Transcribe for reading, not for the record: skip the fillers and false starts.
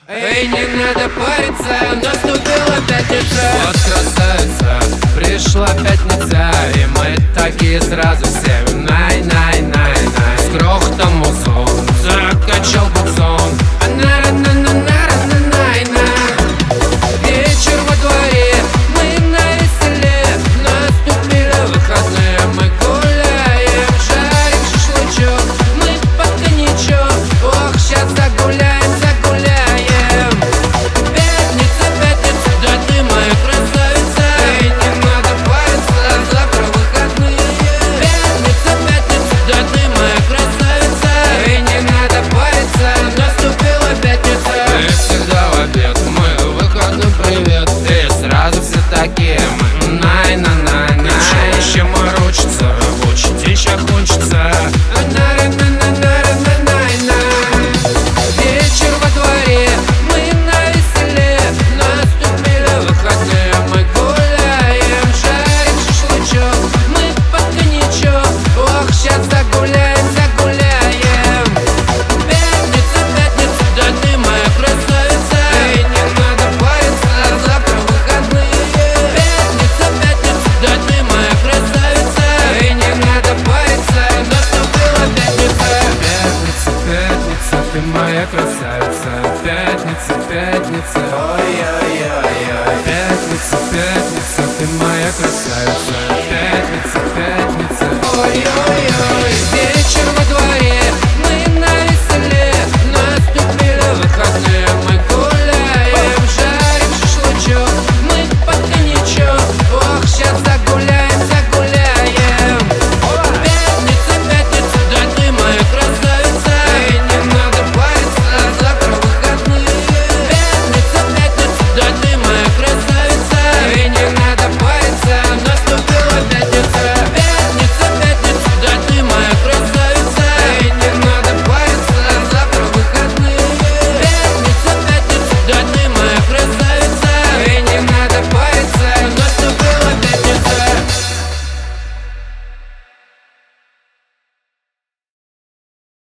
Эй, не надо париться, наступила пятница. Вот красавица, пришла пятница, и мы такие сразу все най-най-най-най. С грохотом музон закачал буксон. Вечер во дворе, мы навеселе. Наступили выходные, мы гуляем, жарим шашлычок, мы под коньячок. Ох, сейчас загуляем, загуляем. Пятница, пятница, да ты моя красавица. Эй, не надо париться, завтра выходные. Пятница, пятница, да ты моя красавица. Эй, не надо париться, наступила пятница. И всегда в обед мы выходным привет, и сразу все такие мы най-на-най-най. Еще морочится, рабочий день ща кончится. Вечер во дворе, мы навеселе. Наступили выходные, мы гуляем, жарим шашлычок, мы под коньячок. Ох, сейчас загуляем, загуляем. Пятница, пятница, да ты моя красавица. Эй, не надо париться, завтра выходные. Пятница, пятница, да ты моя красавица. Эй, не надо париться, наступила пятница. Пятница, пятница, ты моя красавица. Пятница, пятница, ой-ой-ой-ой. Пятница, пятница, ты моя красавица. Пятница, пятница, ой-ой-ой.